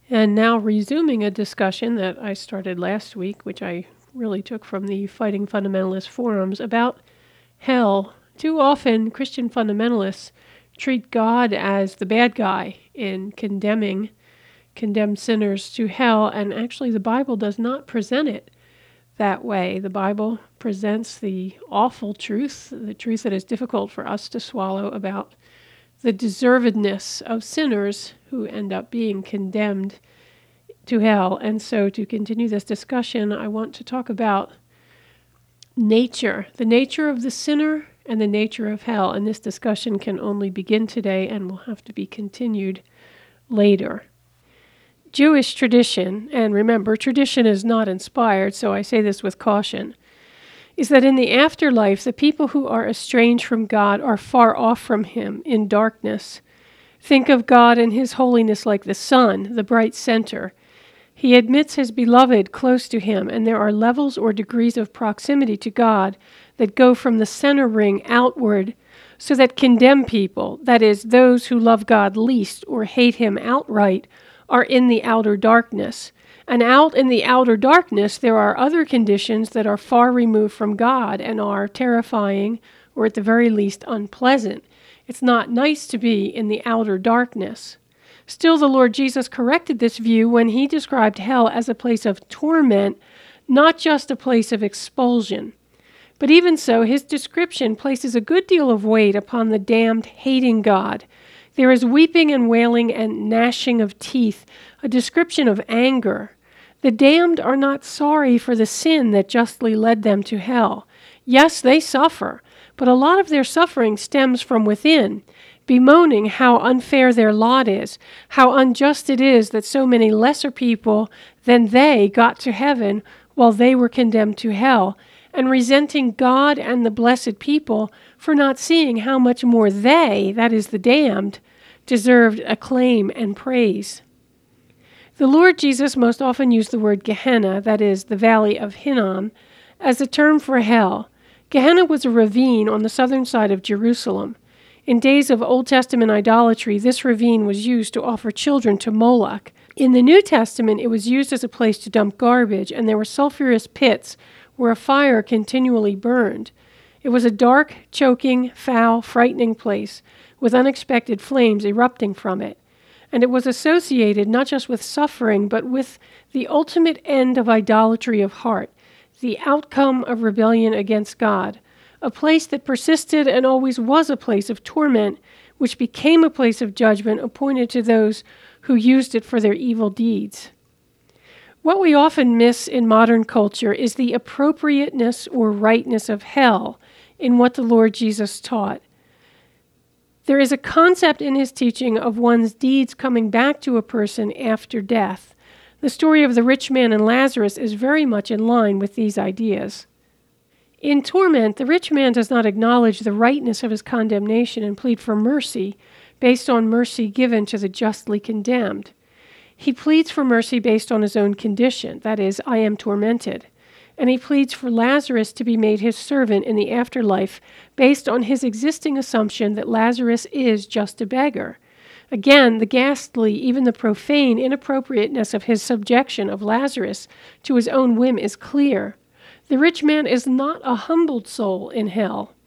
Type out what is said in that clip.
And now resuming a discussion that I started last week, which I really took from the Fighting Fundamentalist forums, about hell. Too often, Christian fundamentalists treat God as the bad guy in condemn sinners to hell, and actually the Bible does not present it that way. The Bible presents the awful truth, the truth that is difficult for us to swallow about the deservedness of sinners who end up being condemned to hell. And so to continue this discussion, I want to talk about nature, the nature of the sinner and the nature of hell. And this discussion can only begin today and will have to be continued later. Jewish tradition, and remember, tradition is not inspired, so I say this with caution, is that in the afterlife, the people who are estranged from God are far off from Him in darkness. Think of God and His holiness like the sun, the bright center. He admits His beloved close to Him, and there are levels or degrees of proximity to God that go from the center ring outward, so that condemned people, that is, those who love God least or hate Him outright, are in the outer darkness. And out in the outer darkness, there are other conditions that are far removed from God and are terrifying, or at the very least unpleasant. It's not nice to be in the outer darkness. Still, the Lord Jesus corrected this view when He described hell as a place of torment, not just a place of expulsion. But even so, His description places a good deal of weight upon the damned hating God. There is weeping and wailing and gnashing of teeth, a description of anger. The damned are not sorry for the sin that justly led them to hell. Yes, they suffer, but a lot of their suffering stems from within, bemoaning how unfair their lot is, how unjust it is that so many lesser people than they got to heaven while they were condemned to hell, and resenting God and the blessed people for not seeing how much more they, that is the damned, deserved acclaim and praise. The Lord Jesus most often used the word Gehenna, that is, the valley of Hinnom, as a term for hell. Gehenna was a ravine on the southern side of Jerusalem. In days of Old Testament idolatry, this ravine was used to offer children to Moloch. In the New Testament, it was used as a place to dump garbage, and there were sulfurous pits where a fire continually burned. It was a dark, choking, foul, frightening place, with unexpected flames erupting from it. And it was associated not just with suffering, but with the ultimate end of idolatry of heart, the outcome of rebellion against God, a place that persisted and always was a place of torment, which became a place of judgment appointed to those who used it for their evil deeds. What we often miss in modern culture is the appropriateness or rightness of hell in what the Lord Jesus taught. There is a concept in His teaching of one's deeds coming back to a person after death. The story of the rich man and Lazarus is very much in line with these ideas. In torment, the rich man does not acknowledge the rightness of his condemnation and plead for mercy based on mercy given to the justly condemned. He pleads for mercy based on his own condition, that is, I am tormented. And he pleads for Lazarus to be made his servant in the afterlife based on his existing assumption that Lazarus is just a beggar. Again, the ghastly, even the profane inappropriateness of his subjection of Lazarus to his own whim is clear. The rich man is not a humbled soul in hell.